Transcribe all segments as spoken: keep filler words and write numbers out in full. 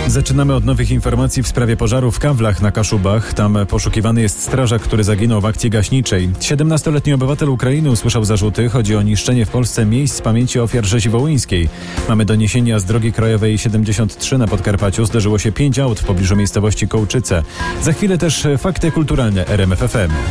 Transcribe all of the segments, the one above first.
Zaczynamy od nowych informacji w sprawie pożaru w Kawlach na Kaszubach. Tam poszukiwany jest strażak, który zaginął w akcji gaśniczej. siedemnastoletni obywatel Ukrainy usłyszał zarzuty. Chodzi o niszczenie w Polsce miejsc z pamięci ofiar rzezi wołyńskiej. Mamy doniesienia z drogi krajowej siedemdziesiąt trzy na Podkarpaciu. Zdarzyło się pięć aut w pobliżu miejscowości Kołczyce. Za chwilę też fakty kulturalne R M F F M.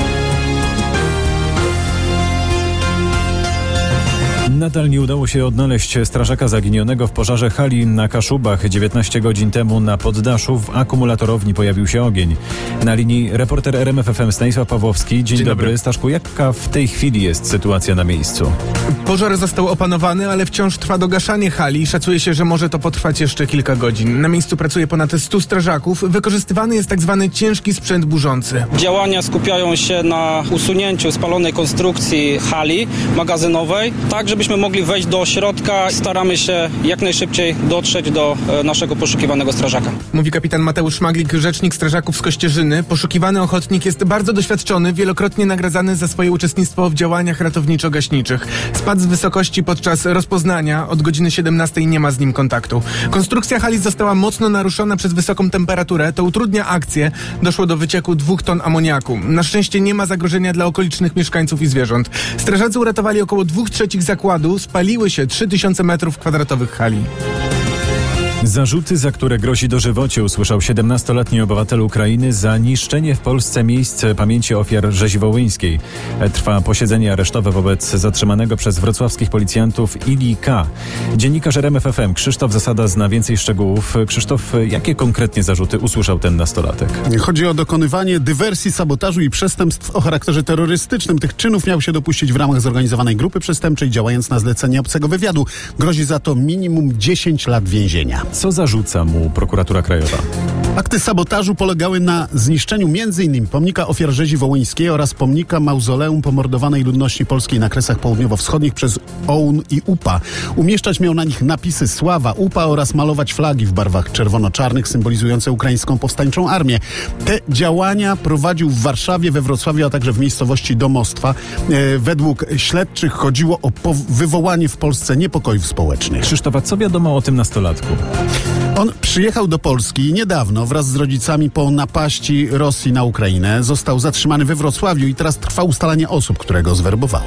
Nadal nie udało się odnaleźć strażaka zaginionego w pożarze hali na Kaszubach. dziewiętnaście godzin temu na poddaszu w akumulatorowni pojawił się ogień. Na linii reporter R M F F M Stanisław Pawłowski. Dzień, Dzień dobry. dobry. Staszku, jaka w tej chwili jest sytuacja na miejscu? Pożar został opanowany, ale wciąż trwa dogaszanie hali. Szacuje się, że może to potrwać jeszcze kilka godzin. Na miejscu pracuje ponad stu strażaków. Wykorzystywany jest tak zwany ciężki sprzęt burzący. Działania skupiają się na usunięciu spalonej konstrukcji hali magazynowej, tak żebyśmy mogli wejść do środka. Staramy się jak najszybciej dotrzeć do naszego poszukiwanego strażaka. Mówi kapitan Mateusz Maglik, rzecznik strażaków z Kościerzyny. Poszukiwany ochotnik jest bardzo doświadczony, wielokrotnie nagradzany za swoje uczestnictwo w działaniach ratowniczo-gaśniczych. Spadł z wysokości podczas rozpoznania. Od godziny siedemnastej nie ma z nim kontaktu. Konstrukcja hali została mocno naruszona przez wysoką temperaturę. To utrudnia akcję. Doszło do wycieku dwóch ton amoniaku. Na szczęście nie ma zagrożenia dla okolicznych mieszkańców i zwierząt. Strażacy uratowali około dwóch trzecich zakładu. Spaliły się trzy tysiące metrów kwadratowych hali. Zarzuty, za które grozi dożywocie, usłyszał siedemnastoletni obywatel Ukrainy za niszczenie w Polsce miejsc pamięci ofiar rzezi wołyńskiej. Trwa posiedzenie aresztowe wobec zatrzymanego przez wrocławskich policjantów Ilii K. Dziennikarz R M F F M Krzysztof Zasada zna więcej szczegółów. Krzysztof, jakie konkretnie zarzuty usłyszał ten nastolatek? Chodzi o dokonywanie dywersji, sabotażu i przestępstw o charakterze terrorystycznym. Tych czynów miał się dopuścić w ramach zorganizowanej grupy przestępczej, działając na zlecenie obcego wywiadu. Grozi za to minimum dziesięć lat więzienia. Co zarzuca mu prokuratura krajowa? Akty sabotażu polegały na zniszczeniu między innymi pomnika ofiar rzezi wołyńskiej oraz pomnika mauzoleum pomordowanej ludności polskiej na Kresach Południowo-Wschodnich przez O U N i U P A. Umieszczać miał na nich napisy Sława U P A oraz malować flagi w barwach czerwono-czarnych symbolizujące ukraińską powstańczą armię. Te działania prowadził w Warszawie, we Wrocławiu, a także w miejscowości Domostwa. E, według śledczych chodziło o po- wywołanie w Polsce niepokojów społecznych. Krzysztofa, co wiadomo o tym nastolatku? On przyjechał do Polski niedawno wraz z rodzicami po napaści Rosji na Ukrainę. Został zatrzymany we Wrocławiu i teraz trwa ustalanie osób, które go zwerbowały.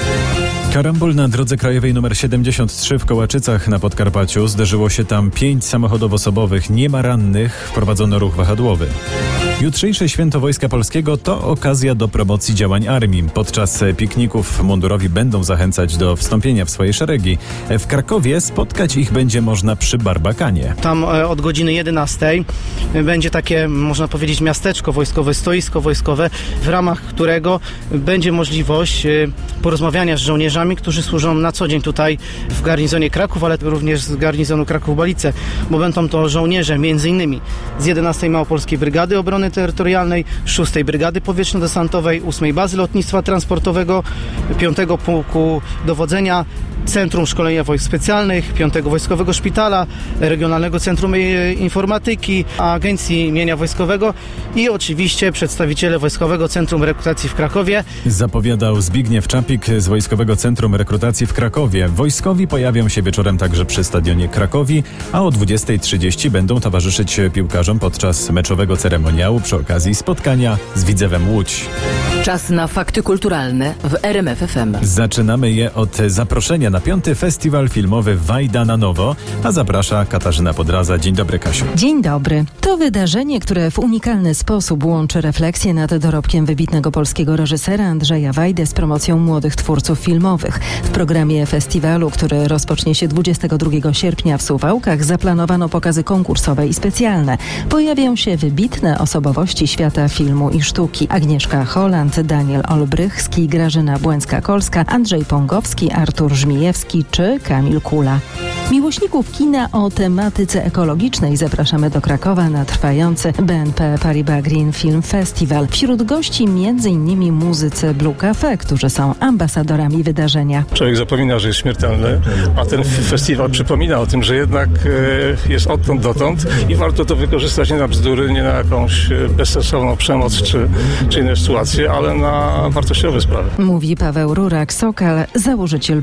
Karambol na drodze krajowej nr siedemdziesiąt trzy w Kołaczycach na Podkarpaciu. Zderzyło się tam pięć samochodów osobowych. Nie ma rannych. Wprowadzono ruch wahadłowy. Jutrzejsze Święto Wojska Polskiego to okazja do promocji działań armii. Podczas pikników mundurowi będą zachęcać do wstąpienia w swoje szeregi. W Krakowie spotkać ich będzie można przy Barbakanie. Tam od godziny jedenastej będzie takie, można powiedzieć, miasteczko wojskowe, stoisko wojskowe, w ramach którego będzie możliwość porozmawiania z żołnierzami, którzy służą na co dzień tutaj w garnizonie Kraków, ale również z garnizonu Kraków-Balice, bo będą to żołnierze między innymi z jedenastej Małopolskiej Brygady Obrony Terytorialnej, szóstej Brygady Powietrzno-Desantowej, ósmej Bazy Lotnictwa Transportowego, piątego Pułku Dowodzenia, Centrum Szkolenia Wojsk Specjalnych, piątego Wojskowego Szpitala, Regionalnego Centrum Informatyki, Agencji Mienia Wojskowego i oczywiście przedstawiciele Wojskowego Centrum Rekrutacji w Krakowie. Zapowiadał Zbigniew Czapik z Wojskowego Centrum Rekrutacji w Krakowie. Wojskowi pojawią się wieczorem także przy Stadionie Krakowi, a o dwudziestej trzydzieści będą towarzyszyć piłkarzom podczas meczowego ceremoniału przy okazji spotkania z Widzewem Łódź. Czas na fakty kulturalne w R M F F M. Zaczynamy je od zaproszenia na piąty festiwal filmowy Wajda na nowo, a zaprasza Katarzyna Podraza. Dzień dobry, Kasiu. Dzień dobry. To wydarzenie, które w unikalny sposób łączy refleksję nad dorobkiem wybitnego polskiego reżysera Andrzeja Wajdy z promocją młodych twórców filmowych. W programie festiwalu, który rozpocznie się dwudziestego drugiego sierpnia w Suwałkach, zaplanowano pokazy konkursowe i specjalne. Pojawią się wybitne osobowości świata filmu i sztuki. Agnieszka Holland, Daniel Olbrychski, Grażyna Błęcka-Kolska, Andrzej Pągowski, Artur Żmijewski czy Kamil Kula. Miłośników kina o tematyce ekologicznej zapraszamy do Krakowa na trwający B N P Paribas Green Film Festival. Wśród gości między innymi muzycy Blue Cafe, którzy są ambasadorami wydarzenia. Człowiek zapomina, że jest śmiertelny, a ten festiwal przypomina o tym, że jednak e, jest odtąd dotąd i warto to wykorzystać nie na bzdury, nie na jakąś bezsensowną przemoc czy, czy inne sytuacje, ale na wartościowe sprawy. Mówi Paweł Rurak-Sokal, założyciel Blue Cafe.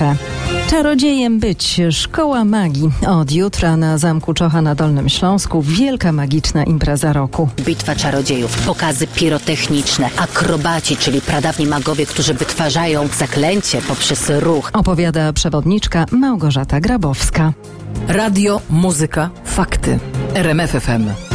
F. Czarodziejem być. Szkoła magii. Od jutra na Zamku Czocha na Dolnym Śląsku wielka magiczna impreza roku. Bitwa czarodziejów, pokazy pirotechniczne, akrobaci, czyli pradawni magowie, którzy wytwarzają zaklęcie poprzez ruch. Opowiada przewodniczka Małgorzata Grabowska. Radio, muzyka, fakty. R M F F M.